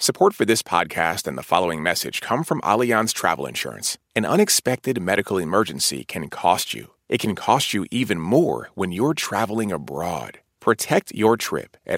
Support for this podcast and the following message come from Allianz Travel Insurance. An unexpected medical emergency can cost you. It can cost you even more when you're traveling abroad. Protect your trip at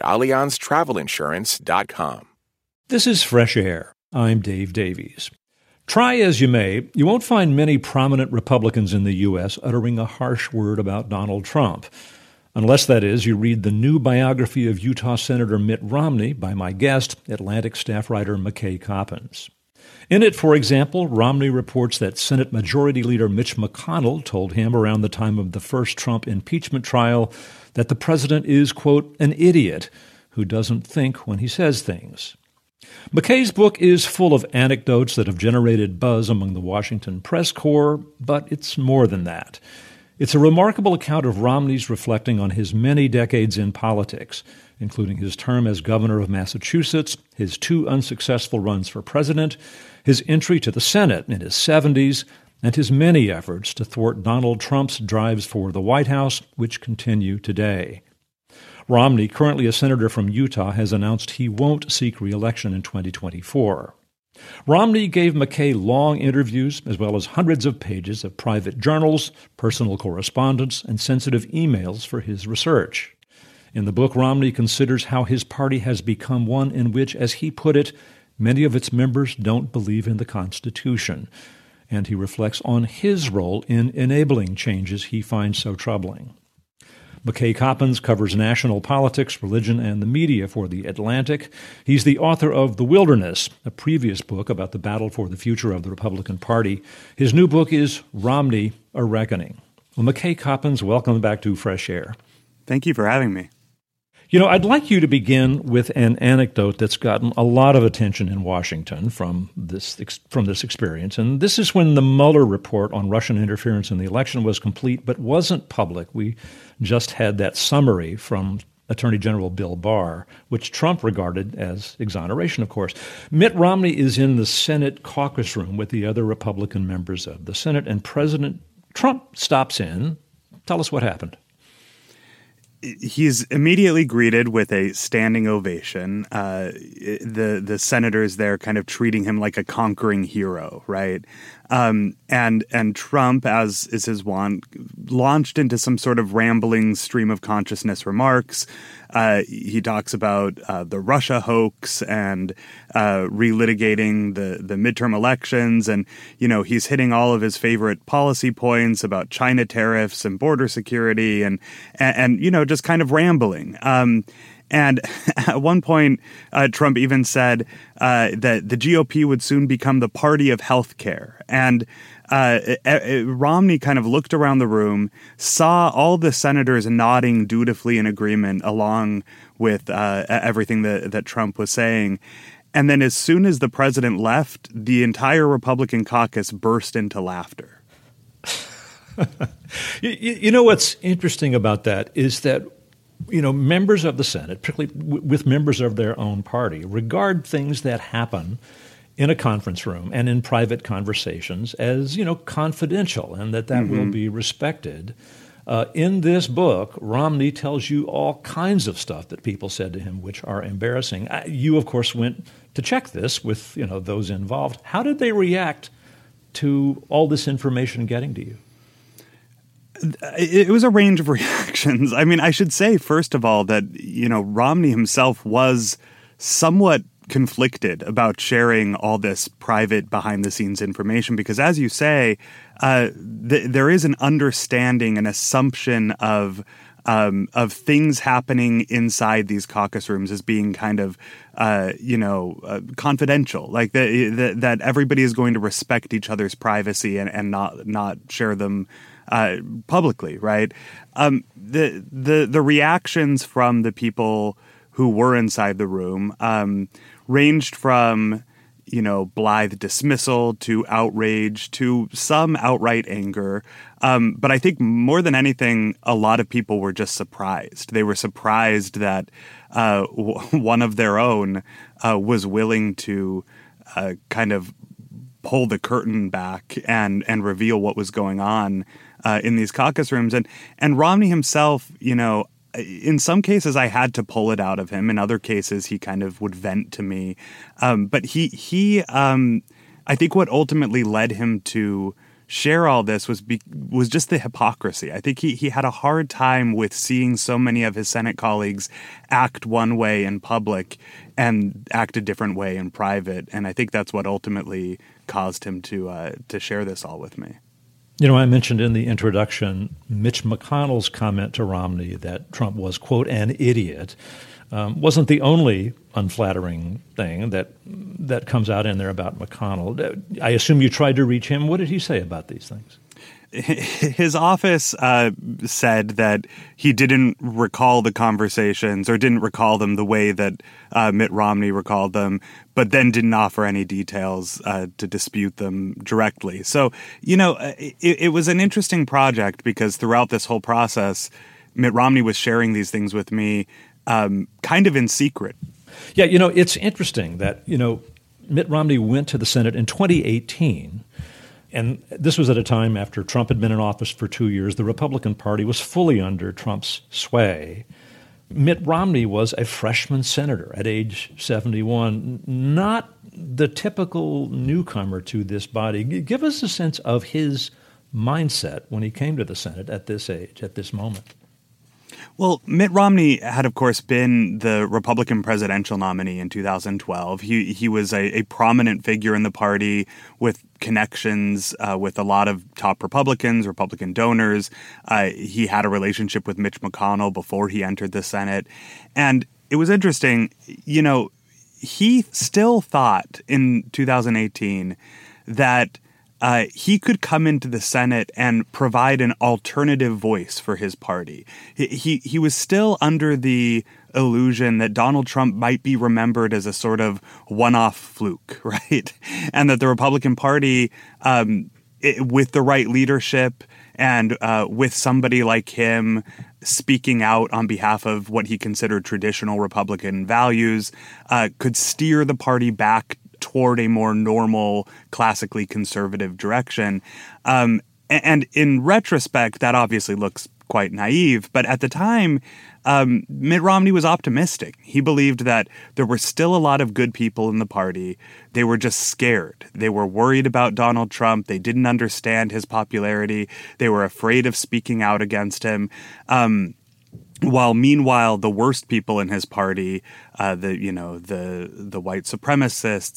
AllianzTravelInsurance.com. This is Fresh Air. I'm Dave Davies. Try as you may, you won't find many prominent Republicans in the U.S. uttering a harsh word about Donald Trump. Unless, that is, you read the new biography of Utah Senator Mitt Romney by my guest, Atlantic staff writer McKay Coppins. In it, for example, Romney reports that Senate Majority Leader Mitch McConnell told him around the time of the first Trump impeachment trial that the president is, quote, an idiot who doesn't think when he says things. McKay's book is full of anecdotes that have generated buzz among the Washington press corps, but it's more than that. It's a remarkable account of Romney's reflecting on his many decades in politics, including his term as governor of Massachusetts, his 2 unsuccessful runs for president, his entry to the Senate in his 70s, and his many efforts to thwart Donald Trump's drives for the White House, which continue today. Romney, currently a senator from Utah, has announced he won't seek re-election in 2024. Romney gave McKay long interviews, as well as hundreds of pages of private journals, personal correspondence, and sensitive emails for his research. In the book, Romney considers how his party has become one in which, as he put it, many of its members don't believe in the Constitution, and he reflects on his role in enabling changes he finds so troubling. McKay Coppins covers national politics, religion, and the media for The Atlantic. He's the author of The Wilderness, a previous book about the battle for the future of the Republican Party. His new book is Romney, A Reckoning. Well, McKay Coppins, welcome back to Fresh Air. Thank you for having me. You know, I'd like you to begin with an anecdote that's gotten a lot of attention in Washington from this experience. And this is when the Mueller report on Russian interference in the election was complete but wasn't public. We just had that summary from Attorney General Bill Barr, which Trump regarded as exoneration, of course. Mitt Romney is in the Senate caucus room with the other Republican members of the Senate, and President Trump stops in. Tell us what happened. He's immediately greeted with a standing ovation. The senators there kind of treating him like a conquering hero, right? And Trump, as is his wont, launched into some sort of rambling stream of consciousness remarks. He talks about the Russia hoax and relitigating the midterm elections. And, you know, he's hitting all of his favorite policy points about China tariffs and border security and you know, just kind of rambling. And at one point, Trump even said that the GOP would soon become the party of healthcare. And Romney kind of looked around the room, saw all the senators nodding dutifully in agreement along with everything that Trump was saying. And then as soon as the president left, the entire Republican caucus burst into laughter. You know what's interesting about that is that, you know, members of the Senate, particularly with members of their own party, regard things that happen in a conference room and in private conversations as, you know, confidential, and that will be respected. In this book, Romney tells you all kinds of stuff that people said to him which are embarrassing. You, of course, went to check this with, you know, those involved. How did they react to all this information getting to you? It was a range of reactions. I mean, I should say, first of all, that, you know, Romney himself was somewhat conflicted about sharing all this private behind-the-scenes information because, as you say, there is an understanding, an assumption of things happening inside these caucus rooms as being kind of, confidential, like that everybody is going to respect each other's privacy and not share them publicly, right? The reactions from the people who were inside the room ranged from, you know, blithe dismissal to outrage to some outright anger. But I think more than anything, a lot of people were just surprised. They were surprised that one of their own was willing to kind of pull the curtain back and reveal what was going on in these caucus rooms. And Romney himself, you know, in some cases, I had to pull it out of him. In other cases, he kind of would vent to me. But I think what ultimately led him to share all this was just the hypocrisy. I think he had a hard time with seeing so many of his Senate colleagues act one way in public and act a different way in private. And I think that's what ultimately caused him to share this all with me. You know, I mentioned in the introduction Mitch McConnell's comment to Romney that Trump was, quote, an idiot. Wasn't the only unflattering thing that comes out in there about McConnell. I assume you tried to reach him. What did he say about these things? His office said that he didn't recall the conversations or didn't recall them the way that Mitt Romney recalled them, but then didn't offer any details to dispute them directly. So, you know, it was an interesting project because throughout this whole process, Mitt Romney was sharing these things with me kind of in secret. Yeah, you know, it's interesting that, you know, Mitt Romney went to the Senate in 2018. And this was at a time after Trump had been in office for 2 years. The Republican Party was fully under Trump's sway. Mitt Romney was a freshman senator at age 71, not the typical newcomer to this body. Give us a sense of his mindset when he came to the Senate at this age, at this moment. Well, Mitt Romney had, of course, been the Republican presidential nominee in 2012. He was a prominent figure in the party with connections with a lot of top Republicans, Republican donors. He had a relationship with Mitch McConnell before he entered the Senate. And it was interesting, you know, he still thought in 2018 that he could come into the Senate and provide an alternative voice for his party. He was still under the illusion that Donald Trump might be remembered as a sort of one-off fluke, right? And that the Republican Party, with the right leadership and with somebody like him speaking out on behalf of what he considered traditional Republican values, could steer the party back toward a more normal, classically conservative direction. And in retrospect, that obviously looks quite naive. But at the time, Mitt Romney was optimistic. He believed that there were still a lot of good people in the party. They were just scared. They were worried about Donald Trump. They didn't understand his popularity. They were afraid of speaking out against him. While meanwhile, the worst people in his party, the white supremacists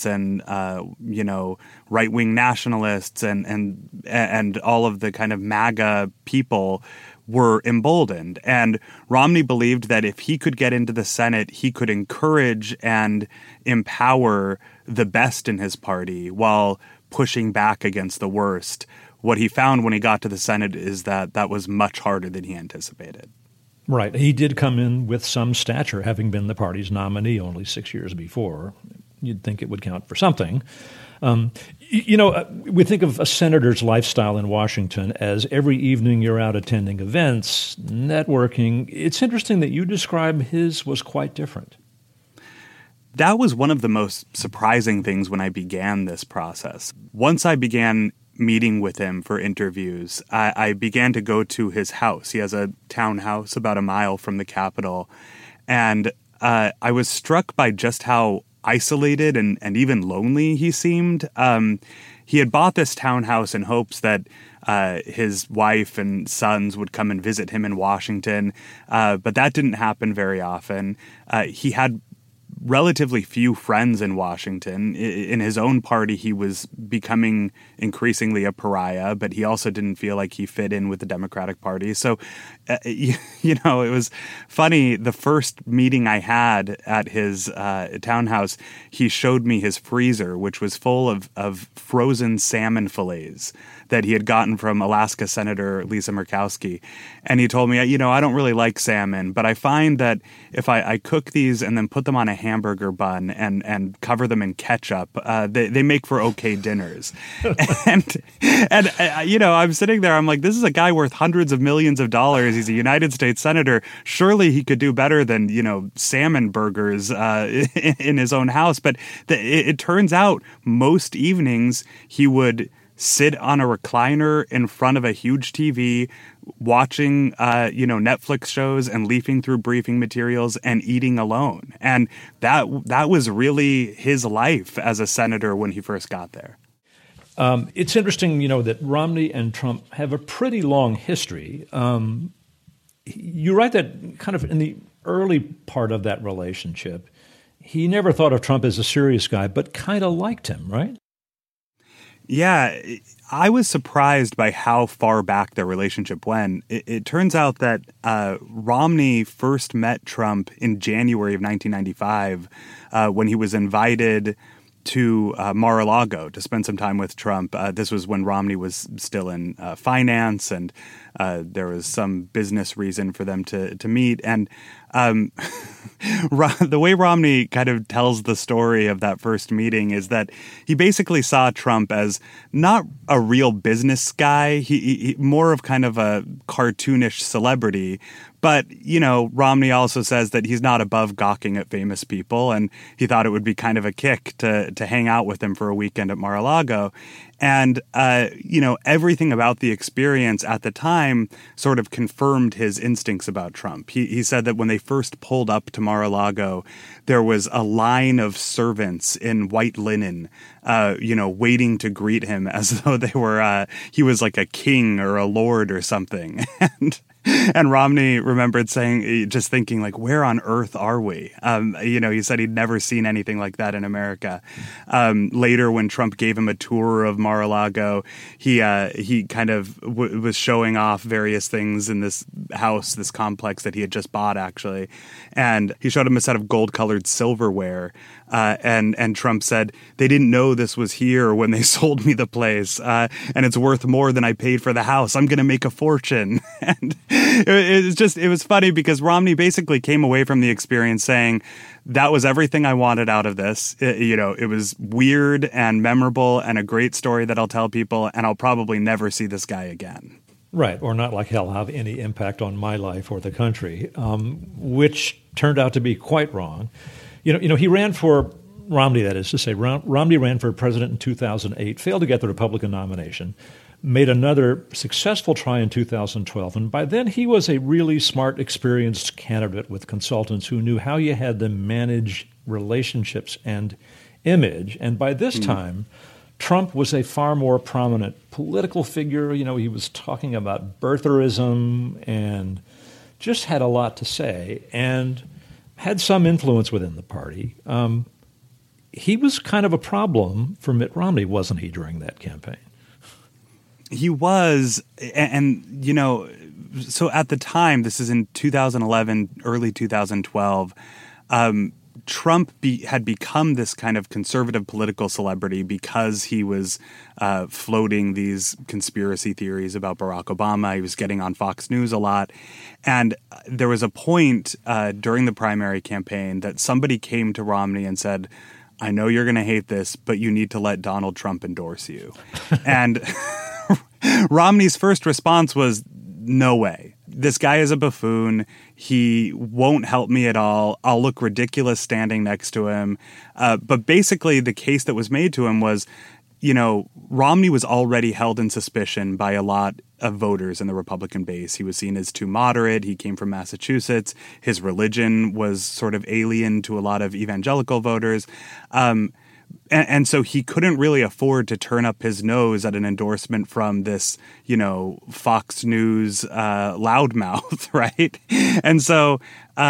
and right wing nationalists and all of the kind of MAGA people were emboldened. And Romney believed that if he could get into the Senate, he could encourage and empower the best in his party while pushing back against the worst. What he found when he got to the Senate is that that was much harder than he anticipated. Right. He did come in with some stature, having been the party's nominee only 6 years before. You'd think it would count for something. We think of a senator's lifestyle in Washington as every evening you're out attending events, networking. It's interesting that you describe his was quite different. That was one of the most surprising things when I began this process. Once I began meeting with him for interviews, I began to go to his house. He has a townhouse about a mile from the Capitol. And I was struck by just how isolated and even lonely he seemed. He had bought this townhouse in hopes that his wife and sons would come and visit him in Washington, but that didn't happen very often. He had relatively few friends in Washington. In his own party, he was becoming increasingly a pariah, but he also didn't feel like he fit in with the Democratic Party. So, it was funny. The first meeting I had at his townhouse, he showed me his freezer, which was full of frozen salmon fillets that he had gotten from Alaska Senator Lisa Murkowski. And he told me, I don't really like salmon, but I find that if I cook these and then put them on a hamburger bun and cover them in ketchup, they make for okay dinners. and I'm sitting there, I'm like, this is a guy worth hundreds of millions of dollars. He's a United States senator. Surely he could do better than, salmon burgers in his own house. But it turns out most evenings he would sit on a recliner in front of a huge TV, watching, Netflix shows and leafing through briefing materials and eating alone. And that was really his life as a senator when he first got there. It's interesting, that Romney and Trump have a pretty long history. You write that kind of in the early part of that relationship, he never thought of Trump as a serious guy, but kind of liked him, right? Yeah, I was surprised by how far back their relationship went. It turns out that Romney first met Trump in January of 1995 when he was invited to Mar-a-Lago to spend some time with Trump. This was when Romney was still in finance, and there was some business reason for them to meet. And the way Romney kind of tells the story of that first meeting is that he basically saw Trump as not a real business guy, he more of kind of a cartoonish celebrity. But, Romney also says that he's not above gawking at famous people, and he thought it would be kind of a kick to hang out with him for a weekend at Mar-a-Lago. And, everything about the experience at the time sort of confirmed his instincts about Trump. He said that when they first pulled up to Mar-a-Lago, there was a line of servants in white linen, waiting to greet him as though he was like a king or a lord or something. And Romney remembered just thinking, like, where on earth are we? He said he'd never seen anything like that in America. Later, when Trump gave him a tour of Mar-a-Lago, he kind of was showing off various things in this house, this complex that he had just bought, actually. And he showed him a set of gold-colored silverware. And Trump said, they didn't know this was here when they sold me the place. And it's worth more than I paid for the house. I'm going to make a fortune. And it was funny because Romney basically came away from the experience saying, that was everything I wanted out of this. It was weird and memorable and a great story that I'll tell people, and I'll probably never see this guy again. Right, or not like he'll have any impact on my life or the country, which turned out to be quite wrong. He ran for Romney, that is to say, Romney ran for president in 2008, failed to get the Republican nomination, made another successful try in 2012, and by then he was a really smart, experienced candidate with consultants who knew how you had to manage relationships and image. And by this time, Trump was a far more prominent political figure. He was talking about birtherism and just had a lot to say and had some influence within the party. He was kind of a problem for Mitt Romney, wasn't he, during that campaign? He was, and so at the time, this is in 2011, early 2012, Trump had become this kind of conservative political celebrity because he was floating these conspiracy theories about Barack Obama. He was getting on Fox News a lot. And there was a point during the primary campaign that somebody came to Romney and said, I know you're going to hate this, but you need to let Donald Trump endorse you. And Romney's first response was, no way. This guy is a buffoon. He won't help me at all. I'll look ridiculous standing next to him. But basically, the case that was made to him was, Romney was already held in suspicion by a lot of voters in the Republican base. He was seen as too moderate. He came from Massachusetts. His religion was sort of alien to a lot of evangelical voters. And so he couldn't really afford to turn up his nose at an endorsement from this, Fox News loudmouth, right? And so,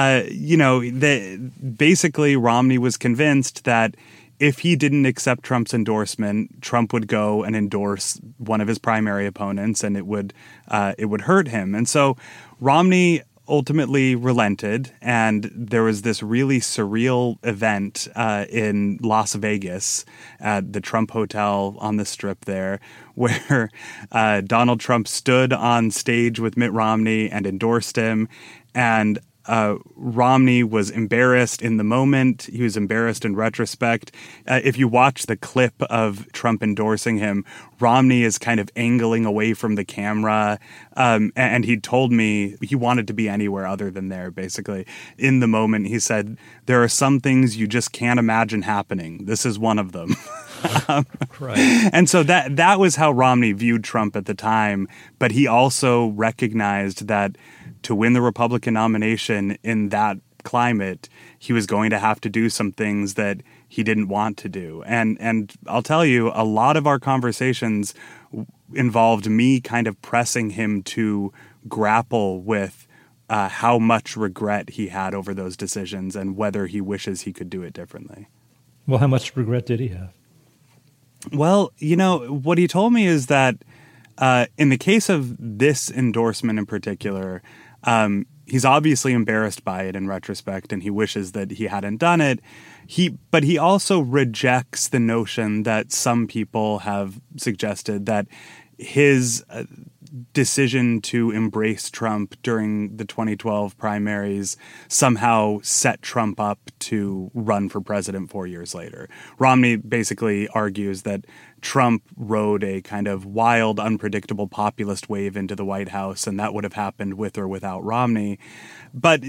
basically Romney was convinced that if he didn't accept Trump's endorsement, Trump would go and endorse one of his primary opponents, and it would hurt him. And so Romney ultimately relented, and there was this really surreal event in Las Vegas at the Trump Hotel on the Strip there, where Donald Trump stood on stage with Mitt Romney and endorsed him, and Romney was embarrassed in the moment. He was embarrassed in retrospect. If you watch the clip of Trump endorsing him, Romney is kind of angling away from the camera. And he told me he wanted to be anywhere other than there, basically. In the moment, he said, there are some things you just can't imagine happening. This is one of them. Right. And so that was how Romney viewed Trump at the time. But he also recognized that to win the Republican nomination in that climate, he was going to have to do some things that he didn't want to do. And I'll tell you, a lot of our conversations involved me kind of pressing him to grapple with how much regret he had over those decisions and whether he wishes he could do it differently. Well, how much regret did he have? Well, what he told me is that in the case of this endorsement in particular, he's obviously embarrassed by it in retrospect, and he wishes that he hadn't done it. But he also rejects the notion that some people have suggested that his decision to embrace Trump during the 2012 primaries somehow set Trump up to run for president 4 years later. Romney basically argues that Trump rode a kind of wild, unpredictable populist wave into the White House, and that would have happened with or without Romney. But,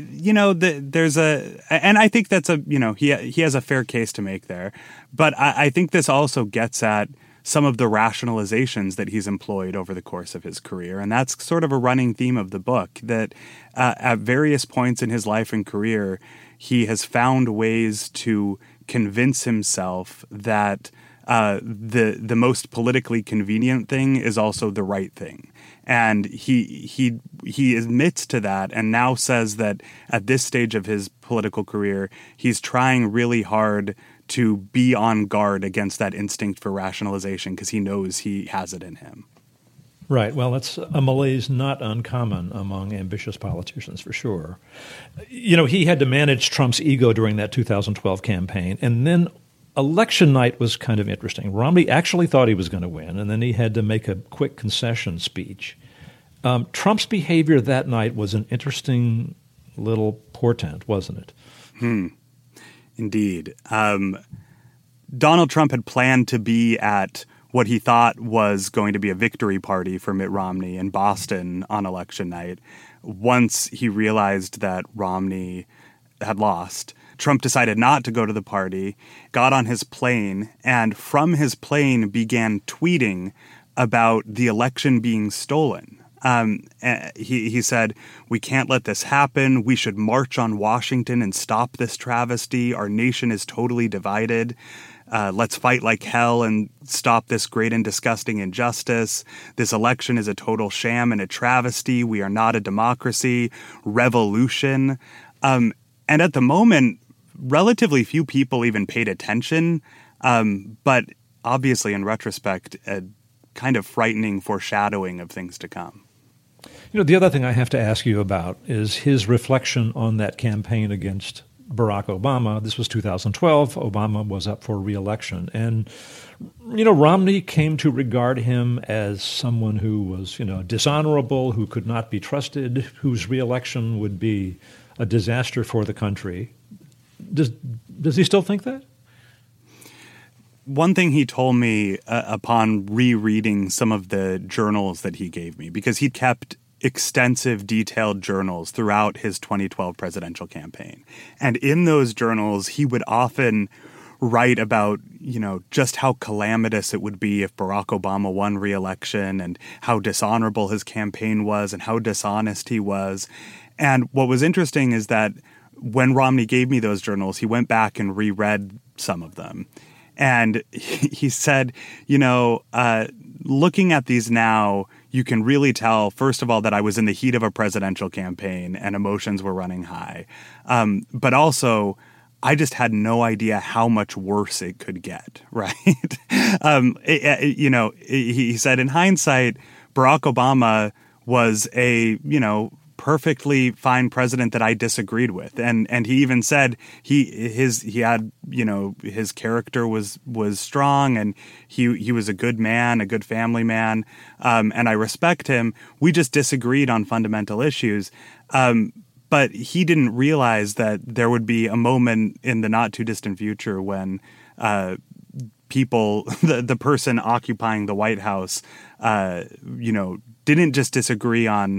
and I think that's he has a fair case to make there. But I think this also gets at some of the rationalizations that he's employed over the course of his career. And that's sort of a running theme of the book, that at various points in his life and career, he has found ways to convince himself that the most politically convenient thing is also the right thing. And he admits to that and now says that at this stage of his political career, he's trying really hard to be on guard against that instinct for rationalization because he knows he has it in him. Right. Well, that's a malaise not uncommon among ambitious politicians, for sure. He had to manage Trump's ego during that 2012 campaign, and then election night was kind of interesting. Romney actually thought he was going to win, and then he had to make a quick concession speech. Trump's behavior that night was an interesting little portent, wasn't it? Indeed. Donald Trump had planned to be at what he thought was going to be a victory party for Mitt Romney in Boston on election night. Once he realized that Romney had lost, Trump decided not to go to the party, got on his plane, and from his plane began tweeting about the election being stolen. He said, "We can't let this happen. We should march on Washington and stop this travesty. Our nation is totally divided. Let's fight like hell and stop this great and disgusting injustice. This election is a total sham and a travesty. We are not a democracy. Revolution." And at the moment, relatively few people even paid attention. But obviously, in retrospect, a kind of frightening foreshadowing of things to come. The other thing I have to ask you about is his reflection on that campaign against Barack Obama. This was 2012. Obama was up for re-election. And, Romney came to regard him as someone who was, dishonorable, who could not be trusted, whose re-election would be a disaster for the country. Does he still think that? One thing he told me upon rereading some of the journals that he gave me, because he kept extensive, detailed journals throughout his 2012 presidential campaign. And in those journals, he would often write about, just how calamitous it would be if Barack Obama won re-election and how dishonorable his campaign was and how dishonest he was. And what was interesting is that when Romney gave me those journals, he went back and reread some of them. And he said, looking at these now, you can really tell, first of all, that I was in the heat of a presidential campaign and emotions were running high. But also, I just had no idea how much worse it could get, right? He said, in hindsight, Barack Obama was a, perfectly fine president that I disagreed with. And he even said he had, his character was strong and he was a good man, a good family man. And I respect him. We just disagreed on fundamental issues. But he didn't realize that there would be a moment in the not too distant future when people, the person occupying the White House, didn't just disagree on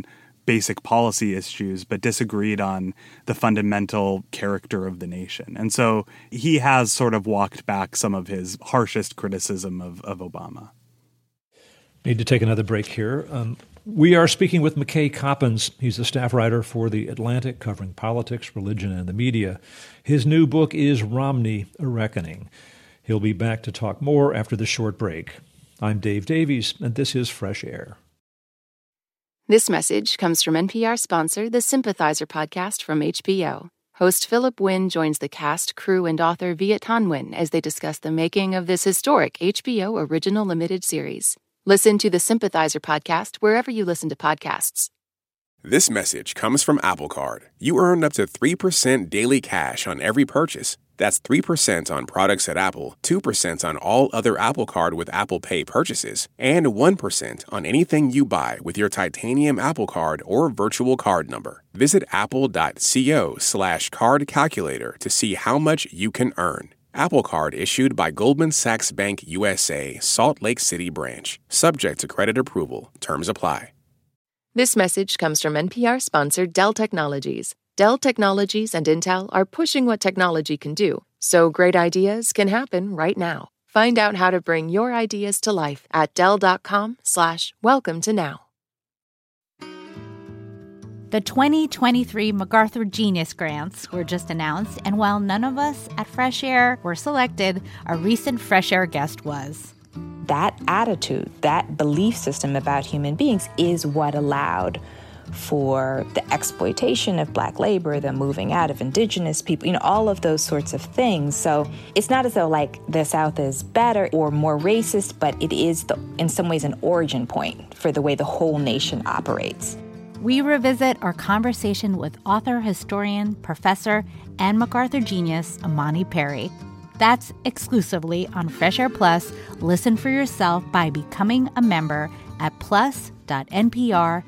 basic policy issues, but disagreed on the fundamental character of the nation. And so he has sort of walked back some of his harshest criticism of Obama. Need to take another break here. We are speaking with McKay Coppins. He's a staff writer for The Atlantic, covering politics, religion, and the media. His new book is Romney, A Reckoning. He'll be back to talk more after the short break. I'm Dave Davies, and this is Fresh Air. This message comes from NPR sponsor, the Sympathizer podcast from HBO. Host Philip Wynn joins the cast, crew, and author Viet Thanh Nguyen as they discuss the making of this historic HBO original limited series. Listen to the Sympathizer podcast wherever you listen to podcasts. This message comes from Apple Card. You earn up to 3% daily cash on every purchase. That's 3% on products at Apple, 2% on all other Apple Card with Apple Pay purchases, and 1% on anything you buy with your titanium Apple Card or virtual card number. Visit apple.co/card calculator to see how much you can earn. Apple Card issued by Goldman Sachs Bank USA, Salt Lake City branch. Subject to credit approval. Terms apply. This message comes from NPR-sponsored Dell Technologies. Dell Technologies and Intel are pushing what technology can do, so great ideas can happen right now. Find out how to bring your ideas to life at Dell.com/welcome to now. The 2023 MacArthur Genius Grants were just announced, and while none of us at Fresh Air were selected, a recent Fresh Air guest was. That attitude, that belief system about human beings is what allowed for the exploitation of Black labor, the moving out of Indigenous people, all of those sorts of things. So it's not as though like the South is better or more racist, but it is in some ways an origin point for the way the whole nation operates. We revisit our conversation with author, historian, professor, and MacArthur genius Imani Perry. That's exclusively on Fresh Air Plus. Listen for yourself by becoming a member at plus.npr.org.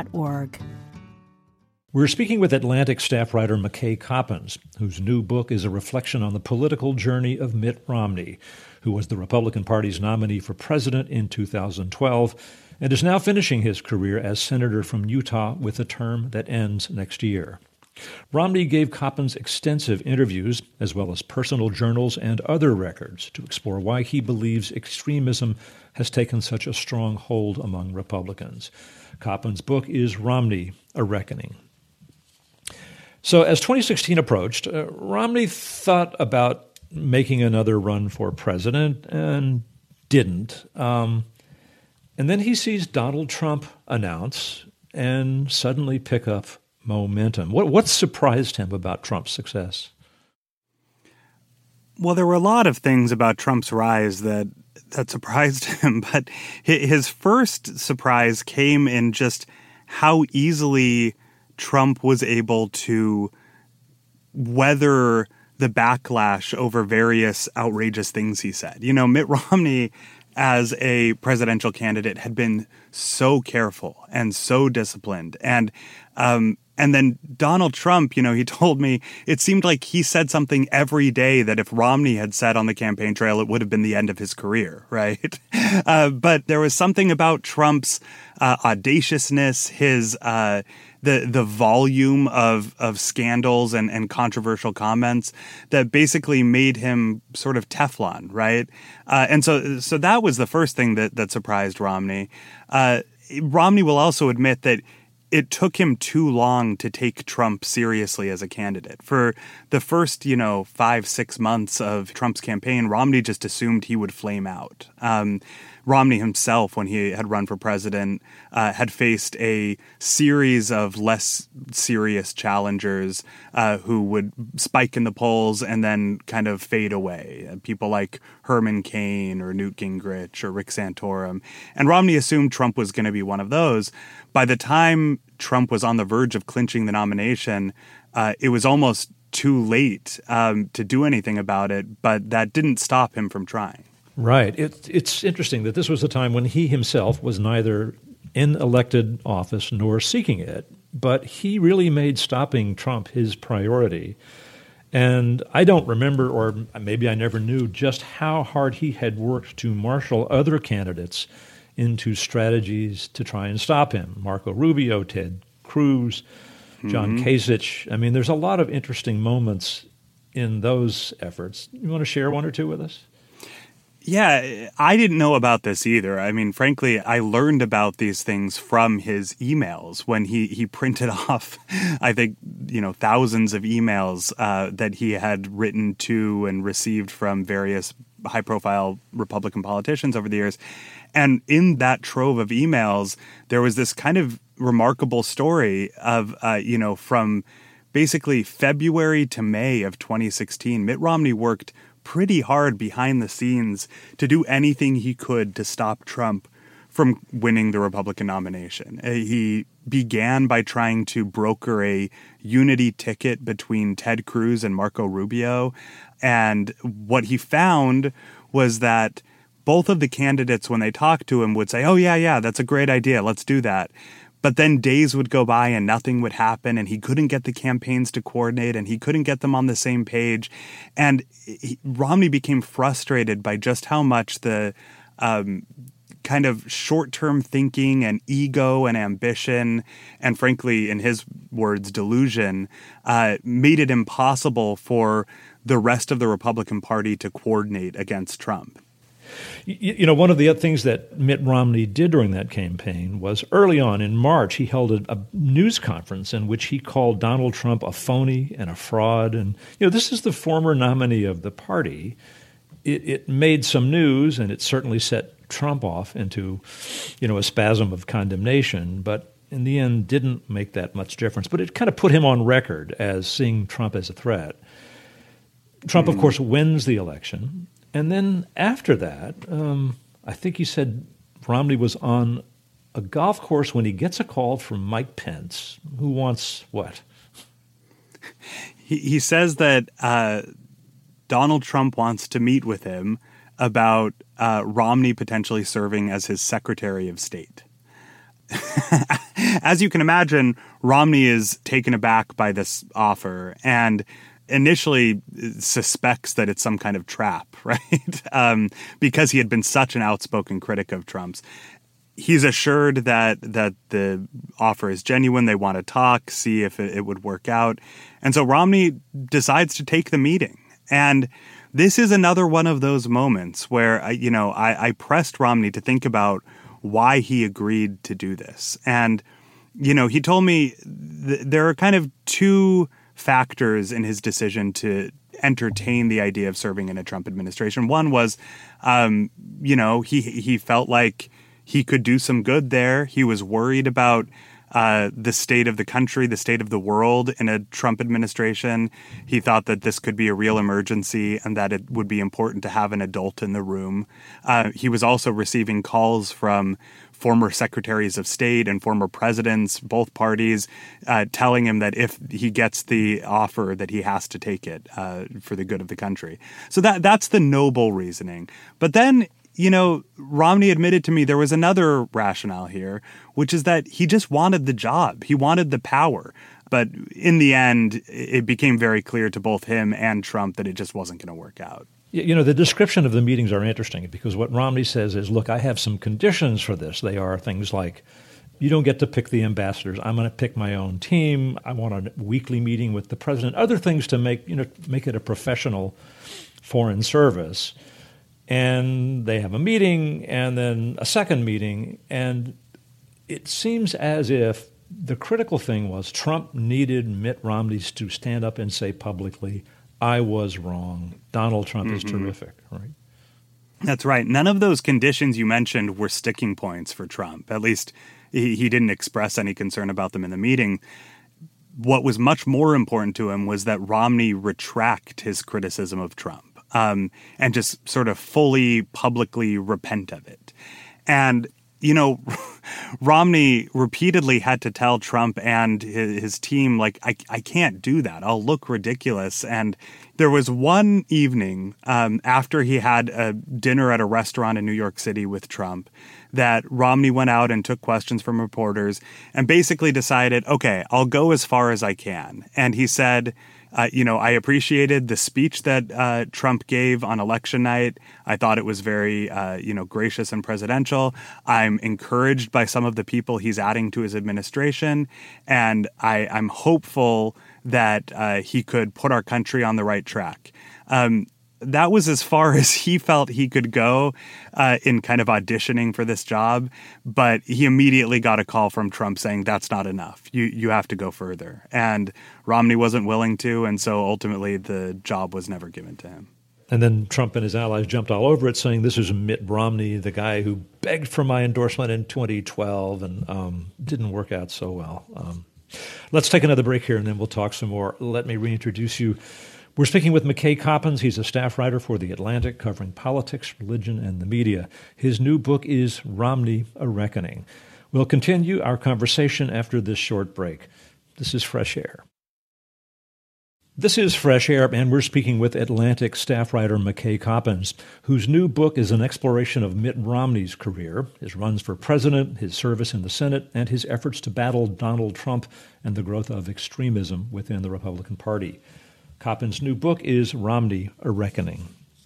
We're speaking with Atlantic staff writer McKay Coppins, whose new book is a reflection on the political journey of Mitt Romney, who was the Republican Party's nominee for president in 2012 and is now finishing his career as senator from Utah with a term that ends next year. Romney gave Coppins extensive interviews, as well as personal journals and other records, to explore why he believes extremism has taken such a strong hold among Republicans. Coppins' book is Romney, A Reckoning. So as 2016 approached, Romney thought about making another run for president and didn't. And then he sees Donald Trump announce and suddenly pick up momentum. What surprised him about Trump's success? Well, there were a lot of things about Trump's rise that surprised him, but his first surprise came in just how easily Trump was able to weather the backlash over various outrageous things he said. Mitt Romney, as a presidential candidate, had been so careful and so disciplined. And then Donald Trump, he told me it seemed like he said something every day that if Romney had said on the campaign trail, it would have been the end of his career, right? But there was something about Trump's audaciousness, his the volume of scandals and controversial comments that basically made him sort of Teflon, right? And so that was the first thing that surprised Romney. Romney will also admit that it took him too long to take Trump seriously as a candidate. For the first, 5-6 months of Trump's campaign, Romney just assumed he would flame out. Romney himself, when he had run for president, had faced a series of less serious challengers who would spike in the polls and then kind of fade away. People like Herman Cain or Newt Gingrich or Rick Santorum. And Romney assumed Trump was going to be one of those. By the time Trump was on the verge of clinching the nomination, it was almost too late to do anything about it, but that didn't stop him from trying. Right. It's interesting that this was a time when he himself was neither in elected office nor seeking it, but he really made stopping Trump his priority. And I don't remember, or maybe I never knew, just how hard he had worked to marshal other candidates into strategies to try and stop him. Marco Rubio, Ted Cruz, John Kasich. I mean, there's a lot of interesting moments in those efforts. You want to share one or two with us? Yeah, I didn't know about this either. I mean, frankly, I learned about these things from his emails when he printed off, I think, thousands of emails that he had written to and received from various high-profile Republican politicians over the years. And in that trove of emails, there was this kind of remarkable story of, from basically February to May of 2016, Mitt Romney worked pretty hard behind the scenes to do anything he could to stop Trump from winning the Republican nomination. He began by trying to broker a unity ticket between Ted Cruz and Marco Rubio. And what he found was that both of the candidates, when they talked to him, would say, oh, yeah, that's a great idea. Let's do that. But then days would go by and nothing would happen, and he couldn't get the campaigns to coordinate, and he couldn't get them on the same page. And Romney became frustrated by just how much the kind of short-term thinking and ego and ambition, and frankly, in his words, delusion, made it impossible for the rest of the Republican Party to coordinate against Trump. One of the things that Mitt Romney did during that campaign was early on in March, he held a news conference in which he called Donald Trump a phony and a fraud. And, this is the former nominee of the party. It made some news, and it certainly set Trump off into, a spasm of condemnation, but in the end didn't make that much difference. But it kind of put him on record as seeing Trump as a threat. Trump, of course, wins the election. And then after that, I think he said Romney was on a golf course when he gets a call from Mike Pence, who wants what? He says that Donald Trump wants to meet with him about Romney potentially serving as his Secretary of State. As you can imagine, Romney is taken aback by this offer and initially suspects that it's some kind of trap, right? Because he had been such an outspoken critic of Trump's. He's assured that the offer is genuine. They want to talk, see if it would work out. And so Romney decides to take the meeting. And this is another one of those moments where, I pressed Romney to think about why he agreed to do this. And, he told me there are kind of two factors in his decision to entertain the idea of serving in a Trump administration. One was, he felt like he could do some good there. He was worried about the state of the country, the state of the world in a Trump administration. He thought that this could be a real emergency and that it would be important to have an adult in the room. He was also receiving calls from former secretaries of state and former presidents, both parties, telling him that if he gets the offer, that he has to take it for the good of the country. So that's the noble reasoning. But then, Romney admitted to me there was another rationale here, which is that he just wanted the job. He wanted the power. But in the end, it became very clear to both him and Trump that it just wasn't going to work out. The description of the meetings are interesting because what Romney says is, look, I have some conditions for this. They are things like, you don't get to pick the ambassadors. I'm going to pick my own team. I want a weekly meeting with the president. Other things to make it a professional foreign service. And they have a meeting and then a second meeting. And it seems as if the critical thing was Trump needed Mitt Romney to stand up and say publicly, I was wrong. Donald Trump is terrific, right? That's right. None of those conditions you mentioned were sticking points for Trump. At least he didn't express any concern about them in the meeting. What was much more important to him was that Romney retract his criticism of Trump and just sort of fully publicly repent of it. And Romney repeatedly had to tell Trump and his team, like, I can't do that. I'll look ridiculous. And there was one evening after he had a dinner at a restaurant in New York City with Trump that Romney went out and took questions from reporters and basically decided, okay, I'll go as far as I can. And he said, I appreciated the speech that Trump gave on election night. I thought it was very, gracious and presidential. I'm encouraged by some of the people he's adding to his administration, and I'm hopeful that he could put our country on the right track. That was as far as he felt he could go in kind of auditioning for this job. But he immediately got a call from Trump saying that's not enough. You have to go further. And Romney wasn't willing to. And so ultimately the job was never given to him. And then Trump and his allies jumped all over it, saying this is Mitt Romney, the guy who begged for my endorsement in 2012 and didn't work out so well. Let's take another break here and then we'll talk some more. Let me reintroduce you. We're speaking with McKay Coppins. He's a staff writer for The Atlantic, covering politics, religion, and the media. His new book is Romney, A Reckoning. We'll continue our conversation after this short break. This is Fresh Air. This is Fresh Air, and we're speaking with Atlantic staff writer McKay Coppins, whose new book is an exploration of Mitt Romney's career, his runs for president, his service in the Senate, and his efforts to battle Donald Trump and the growth of extremism within the Republican Party. Coppins' new book is Romney, A Reckoning.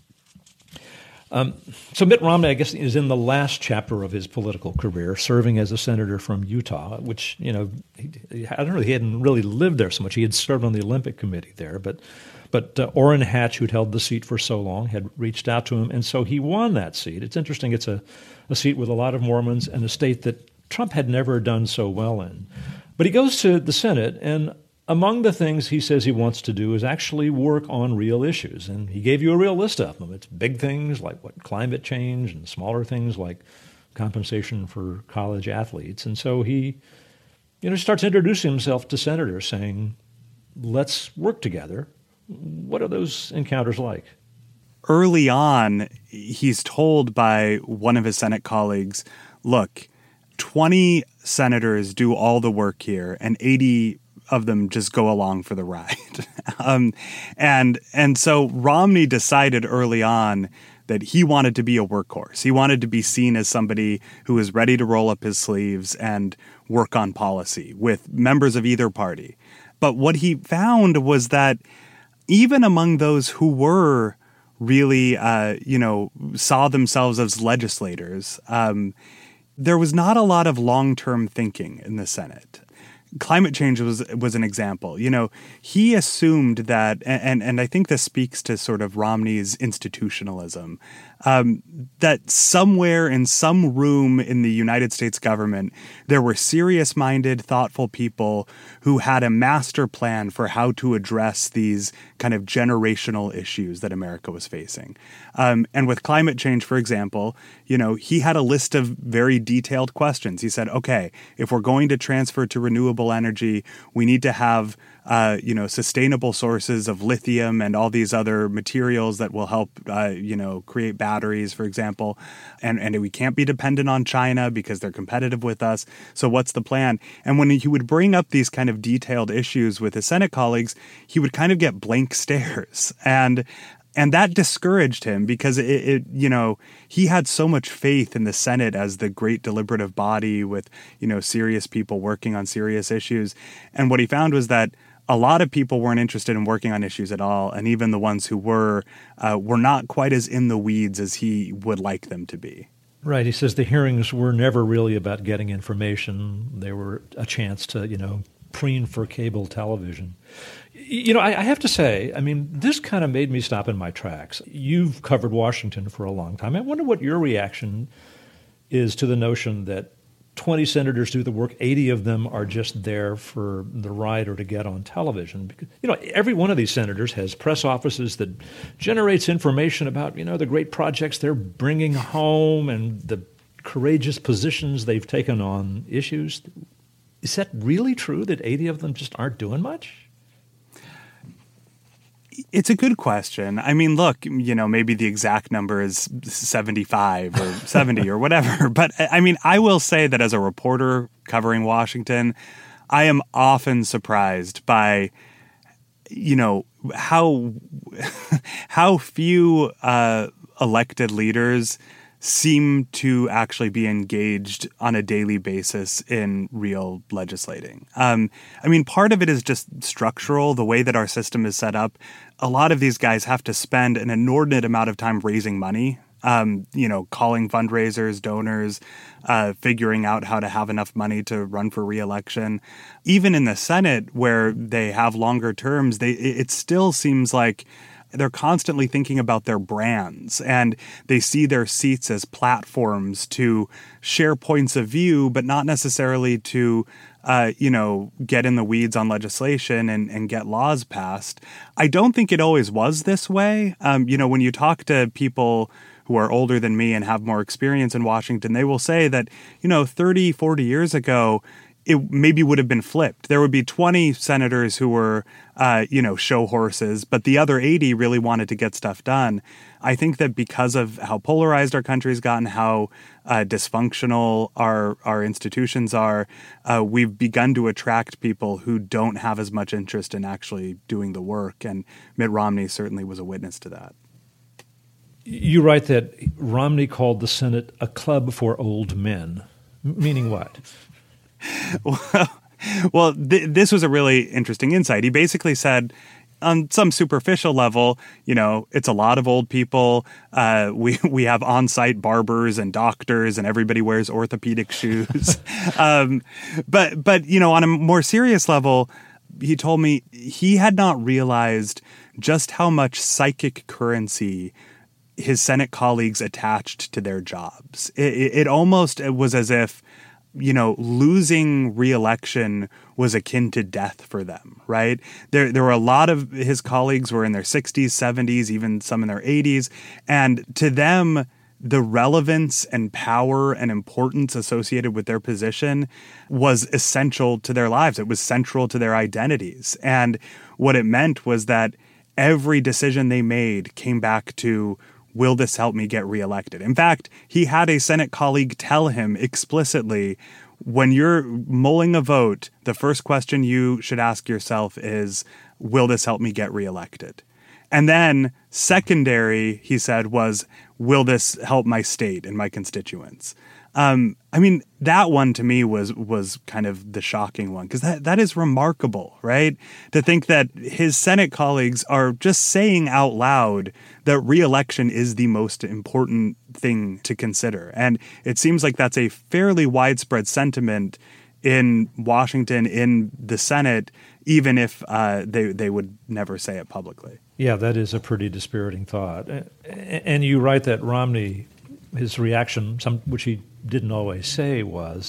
So Mitt Romney, I guess, is in the last chapter of his political career, serving as a senator from Utah, which, I don't know, he hadn't really lived there so much. He had served on the Olympic Committee there, but Orrin Hatch, who'd held the seat for so long, had reached out to him, and so he won that seat. It's interesting. It's a seat with a lot of Mormons and a state that Trump had never done so well in. But he goes to the Senate, and among the things he says he wants to do is actually work on real issues. And he gave you a real list of them. It's big things like climate change and smaller things like compensation for college athletes. And so he, starts introducing himself to senators saying, let's work together. What are those encounters like? Early on, he's told by one of his Senate colleagues, look, 20 senators do all the work here and 80 of them just go along for the ride. And so Romney decided early on that he wanted to be a workhorse. He wanted to be seen as somebody who was ready to roll up his sleeves and work on policy with members of either party. But what he found was that even among those who were really, saw themselves as legislators, there was not a lot of long-term thinking in the Senate. Climate change was an example. He assumed that, and I think this speaks to sort of Romney's institutionalism, that somewhere in some room in the United States government, there were serious-minded, thoughtful people who had a master plan for how to address these kind of generational issues that America was facing. And with climate change, for example, he had a list of very detailed questions. He said, okay, if we're going to transfer to renewable energy, we need to have sustainable sources of lithium and all these other materials that will help, create batteries, for example. And we can't be dependent on China because they're competitive with us. So what's the plan? And when he would bring up these kind of detailed issues with his Senate colleagues, he would kind of get blank stares. And that discouraged him because he had so much faith in the Senate as the great deliberative body with, serious people working on serious issues. And what he found was that a lot of people weren't interested in working on issues at all. And even the ones who were not quite as in the weeds as he would like them to be. Right. He says the hearings were never really about getting information. They were a chance to, preen for cable television. I have to say, this kind of made me stop in my tracks. You've covered Washington for a long time. I wonder what your reaction is to the notion that 20 senators do the work, 80 of them are just there for the ride or to get on television. Because, every one of these senators has press offices that generates information about, the great projects they're bringing home and the courageous positions they've taken on issues. Is that really true that 80 of them just aren't doing much? It's a good question. Look, maybe the exact number is 75 or 70 or whatever. But I will say that as a reporter covering Washington, I am often surprised by, how few elected leaders seem to actually be engaged on a daily basis in real legislating. I mean, part of it is just structural, the way that our system is set up. A lot of these guys have to spend an inordinate amount of time raising money, calling fundraisers, donors, figuring out how to have enough money to run for re-election. Even in the Senate, where they have longer terms, it still seems like they're constantly thinking about their brands, and they see their seats as platforms to share points of view, but not necessarily to, get in the weeds on legislation and get laws passed. I don't think it always was this way. When you talk to people who are older than me and have more experience in Washington, they will say that, 30, 40 years ago, it maybe would have been flipped. There would be 20 senators who were, show horses, but the other 80 really wanted to get stuff done. I think that because of how polarized our country's gotten, how dysfunctional our institutions are, we've begun to attract people who don't have as much interest in actually doing the work. And Mitt Romney certainly was a witness to that. You write that Romney called the Senate a club for old men, meaning what? Well, this was a really interesting insight. He basically said, on some superficial level, it's a lot of old people. We have on-site barbers and doctors, and everybody wears orthopedic shoes. But on a more serious level, he told me he had not realized just how much psychic currency his Senate colleagues attached to their jobs. It almost was as if, losing re-election was akin to death for them, right? There were a lot of his colleagues were in their 60s, 70s, even some in their 80s. And to them, the relevance and power and importance associated with their position was essential to their lives. It was central to their identities. And what it meant was that every decision they made came back to, will this help me get reelected? In fact, he had a Senate colleague tell him explicitly, when you're mulling a vote, the first question you should ask yourself is, will this help me get reelected? And then secondary, he said, was, will this help my state and my constituents? That one to me was kind of the shocking one, because that is remarkable, right? To think that his Senate colleagues are just saying out loud that re-election is the most important thing to consider. And it seems like that's a fairly widespread sentiment in Washington, in the Senate, even if they would never say it publicly. Yeah, that is a pretty dispiriting thought. And you write that Romney, his reaction, which he didn't always say, was,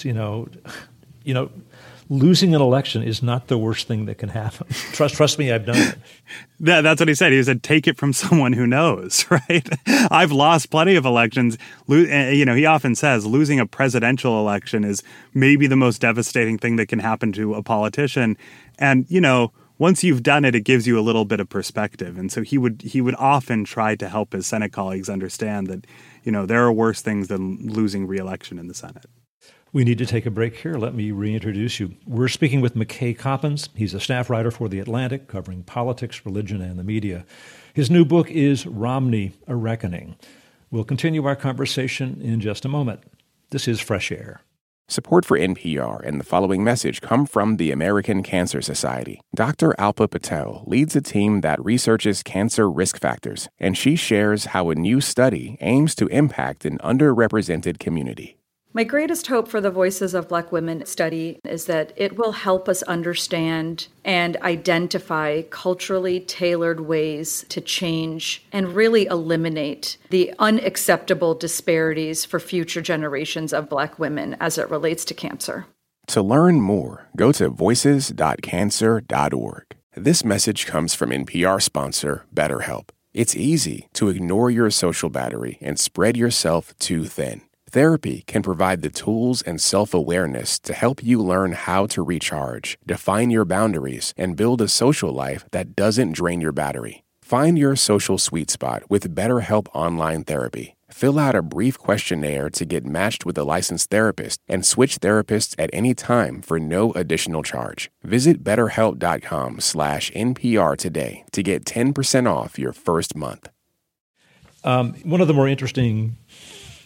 losing an election is not the worst thing that can happen. Trust me, I've done it. That's what he said. He said, take it from someone who knows, right? I've lost plenty of elections. He often says losing a presidential election is maybe the most devastating thing that can happen to a politician. And, once you've done it, it gives you a little bit of perspective. And so he would often try to help his Senate colleagues understand that, there are worse things than losing re-election in the Senate. We need to take a break here. Let me reintroduce you. We're speaking with McKay Coppins. He's a staff writer for The Atlantic, covering politics, religion, and the media. His new book is Romney, A Reckoning. We'll continue our conversation in just a moment. This is Fresh Air. Support for NPR and the following message come from the American Cancer Society. Dr. Alpa Patel leads a team that researches cancer risk factors, and she shares how a new study aims to impact an underrepresented community. My greatest hope for the Voices of Black Women study is that it will help us understand and identify culturally tailored ways to change and really eliminate the unacceptable disparities for future generations of Black women as it relates to cancer. To learn more, go to voices.cancer.org. This message comes from NPR sponsor BetterHelp. It's easy to ignore your social battery and spread yourself too thin. Therapy can provide the tools and self-awareness to help you learn how to recharge, define your boundaries, and build a social life that doesn't drain your battery. Find your social sweet spot with BetterHelp Online Therapy. Fill out a brief questionnaire to get matched with a licensed therapist and switch therapists at any time for no additional charge. Visit BetterHelp.com/NPR today to get 10% off your first month. One of the more interesting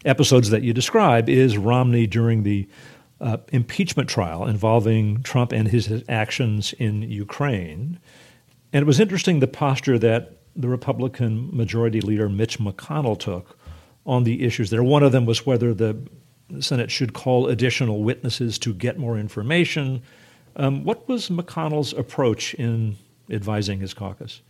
episodes that you describe is Romney during the impeachment trial involving Trump and his actions in Ukraine. And it was interesting the posture that the Republican Majority Leader Mitch McConnell took on the issues there. One of them was whether the Senate should call additional witnesses to get more information. What was McConnell's approach in advising his caucus?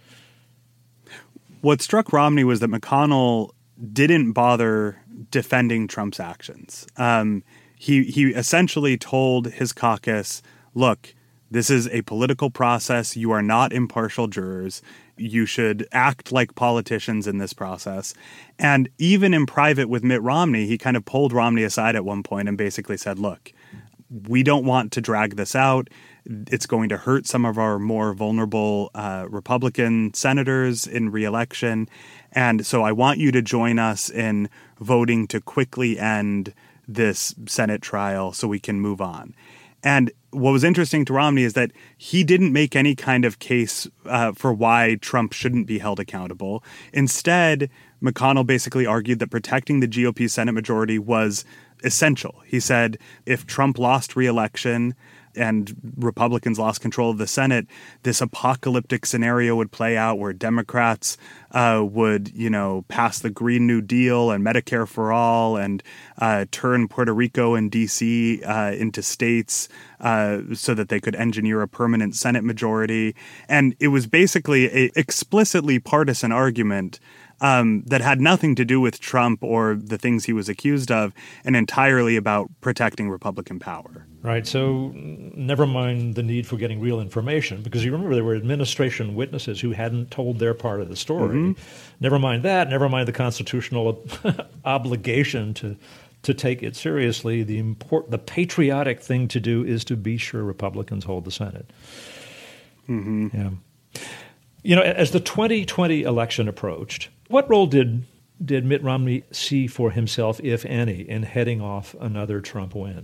What struck Romney was that McConnell didn't bother defending Trump's actions. He essentially told his caucus, look, this is a political process. You are not impartial jurors. You should act like politicians in this process. And even in private with Mitt Romney, he kind of pulled Romney aside at one point and basically said, look, we don't want to drag this out. It's going to hurt some of our more vulnerable Republican senators in re-election. And so I want you to join us in voting to quickly end this Senate trial so we can move on. And what was interesting to Romney is that he didn't make any kind of case for why Trump shouldn't be held accountable. Instead, McConnell basically argued that protecting the GOP Senate majority was essential. He said if Trump lost re-election and Republicans lost control of the Senate, this apocalyptic scenario would play out where Democrats would, pass the Green New Deal and Medicare for all and turn Puerto Rico and D.C. Into states so that they could engineer a permanent Senate majority. And it was basically an explicitly partisan argument that had nothing to do with Trump or the things he was accused of, and entirely about protecting Republican power. Right. So never mind the need for getting real information, because you remember there were administration witnesses who hadn't told their part of the story. Mm-hmm. Never mind that. Never mind the constitutional obligation to take it seriously. The patriotic thing to do is to be sure Republicans hold the Senate. Mm-hmm. Yeah. As the 2020 election approached, what role did Mitt Romney see for himself, if any, in heading off another Trump win?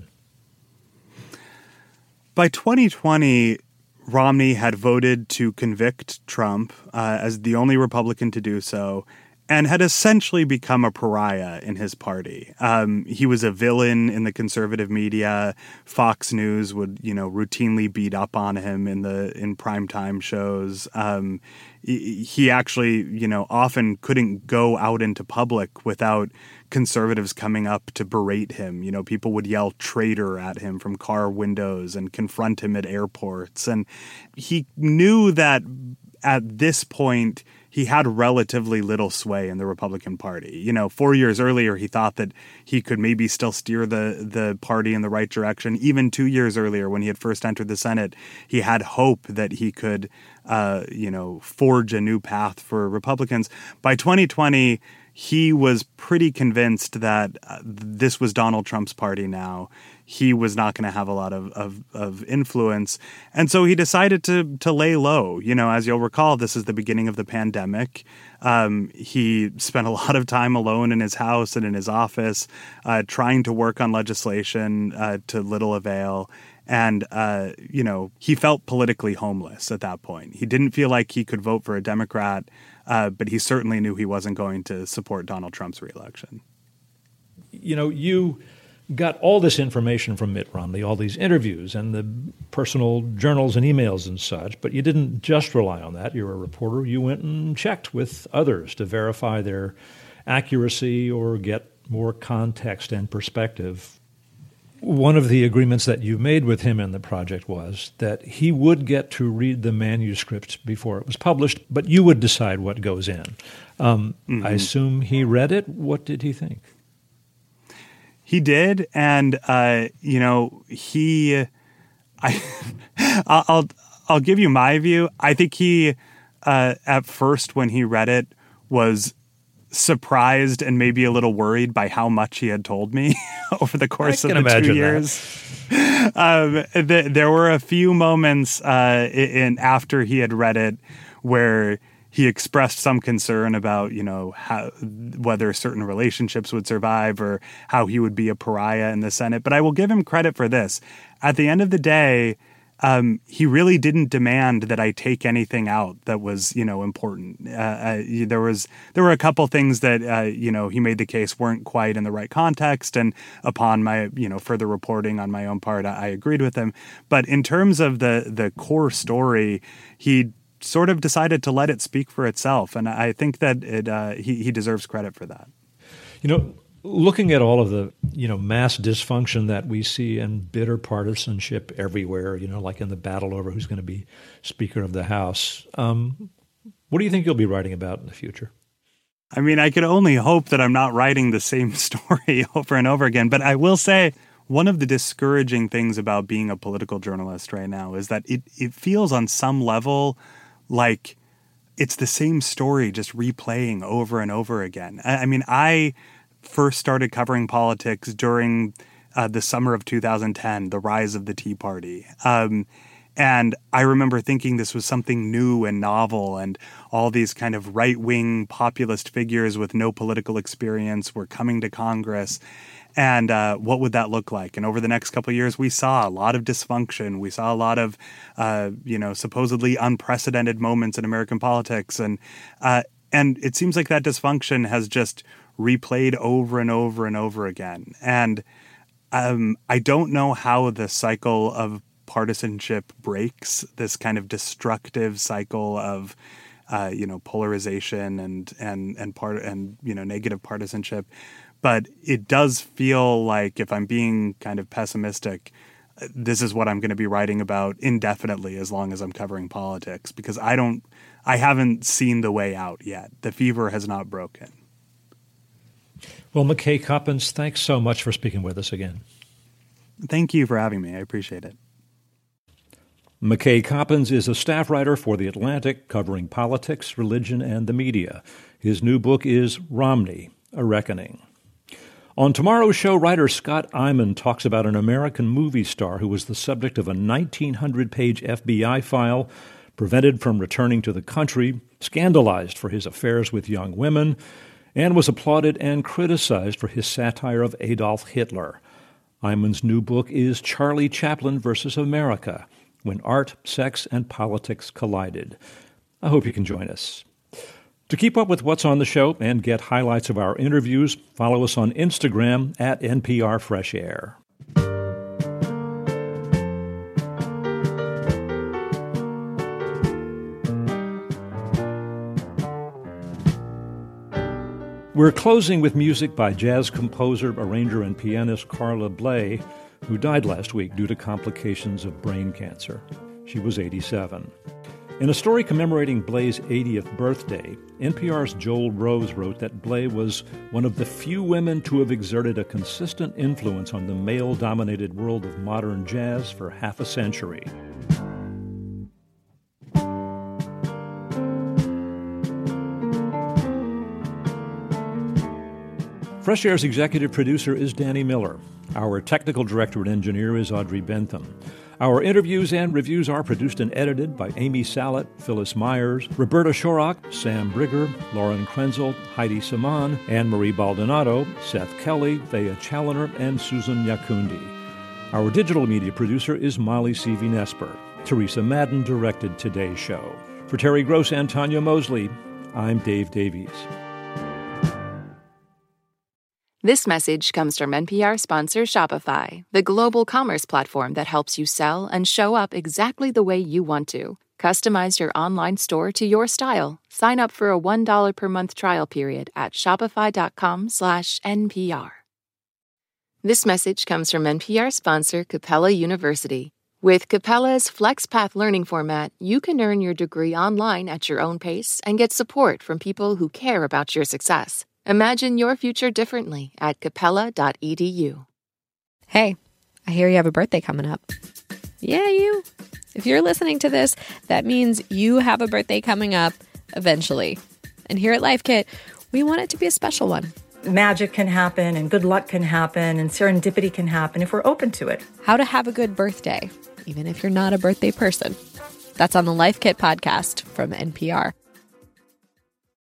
By 2020, Romney had voted to convict Trump as the only Republican to do so, and had essentially become a pariah in his party. He was a villain in the conservative media. Fox News would, routinely beat up on him in primetime shows. He actually, often couldn't go out into public without conservatives coming up to berate him. People would yell traitor at him from car windows and confront him at airports. And he knew that at this point, he had relatively little sway in the Republican Party. 4 years earlier, he thought that he could maybe still steer the party in the right direction. Even 2 years earlier, when he had first entered the Senate, he had hope that he could, forge a new path for Republicans. By 2020, he was pretty convinced that this was Donald Trump's party now. He was not going to have a lot of influence. And so he decided to lay low. As you'll recall, this is the beginning of the pandemic. He spent a lot of time alone in his house and in his office trying to work on legislation to little avail. And, he felt politically homeless at that point. He didn't feel like he could vote for a Democrat, but he certainly knew he wasn't going to support Donald Trump's reelection. You got all this information from Mitt Romney, all these interviews and the personal journals and emails and such, but you didn't just rely on that. You're a reporter. You went and checked with others to verify their accuracy or get more context and perspective. One of the agreements that you made with him in the project was that he would get to read the manuscript before it was published, but you would decide what goes in. I assume he read it. What did he think? He did, and I'll give you my view. I think he, at first when he read it, was surprised and maybe a little worried by how much he had told me over the course of the 2 years. There were a few moments after he had read it where he expressed some concern about, whether certain relationships would survive or how he would be a pariah in the Senate. But I will give him credit for this. At the end of the day, he really didn't demand that I take anything out that was, important. There were a couple things that, he made the case weren't quite in the right context. And upon my, further reporting on my own part, I agreed with him. But in terms of the core story, he sort of decided to let it speak for itself. And I think that he deserves credit for that. Looking at all of the, mass dysfunction that we see and bitter partisanship everywhere, like in the battle over who's going to be Speaker of the House, what do you think you'll be writing about in the future? I mean, I could only hope that I'm not writing the same story over and over again. But I will say one of the discouraging things about being a political journalist right now is that it feels on some level like it's the same story just replaying over and over again. I mean, I first started covering politics during the summer of 2010, the rise of the Tea Party. And I remember thinking this was something new and novel, and all these kind of right-wing populist figures with no political experience were coming to Congress. And what would that look like? And over the next couple of years, we saw a lot of dysfunction. We saw a lot of, supposedly unprecedented moments in American politics. And it seems like that dysfunction has just replayed over and over and over again. And I don't know how the cycle of partisanship breaks, this kind of destructive cycle of polarization and negative partisanship. But it does feel like, if I'm being kind of pessimistic, this is what I'm going to be writing about indefinitely as long as I'm covering politics, because I haven't seen the way out yet. The fever has not broken. Well, McKay Coppins, thanks so much for speaking with us again. Thank you for having me. I appreciate it. McKay Coppins is a staff writer for The Atlantic, covering politics, religion, and the media. His new book is Romney, A Reckoning. On tomorrow's show, writer Scott Eyman talks about an American movie star who was the subject of a 1,900-page FBI file, prevented from returning to the country, scandalized for his affairs with young women, and was applauded and criticized for his satire of Adolf Hitler. Eyman's new book is Charlie Chaplin versus America, When Art, Sex, and Politics Collided. I hope you can join us. To keep up with what's on the show and get highlights of our interviews, follow us on Instagram at NPR Fresh Air. We're closing with music by jazz composer, arranger, and pianist Carla Bley, who died last week due to complications of brain cancer. She was 87. In a story commemorating Bley's 80th birthday, NPR's Joel Rose wrote that Bley was one of the few women to have exerted a consistent influence on the male-dominated world of modern jazz for half a century. Fresh Air's executive producer is Danny Miller. Our technical director and engineer is Audrey Bentham. Our interviews and reviews are produced and edited by Amy Sallet, Phyllis Myers, Roberta Shorrock, Sam Brigger, Lauren Krenzel, Heidi Saman, Anne-Marie Baldonado, Seth Kelly, Thea Challoner, and Susan Yakundi. Our digital media producer is Molly Seavy-Nesper. Teresa Madden directed today's show. For Terry Gross and Tanya Mosley, I'm Dave Davies. This message comes from NPR sponsor Shopify, the global commerce platform that helps you sell and show up exactly the way you want to. Customize your online store to your style. Sign up for a $1 per month trial period at shopify.com/NPR. This message comes from NPR sponsor Capella University. With Capella's FlexPath learning format, you can earn your degree online at your own pace and get support from people who care about your success. Imagine your future differently at capella.edu. Hey, I hear you have a birthday coming up. Yeah, you. If you're listening to this, that means you have a birthday coming up eventually. And here at Life Kit, we want it to be a special one. Magic can happen and good luck can happen and serendipity can happen if we're open to it. How to have a good birthday, even if you're not a birthday person. That's on the Life Kit podcast from NPR.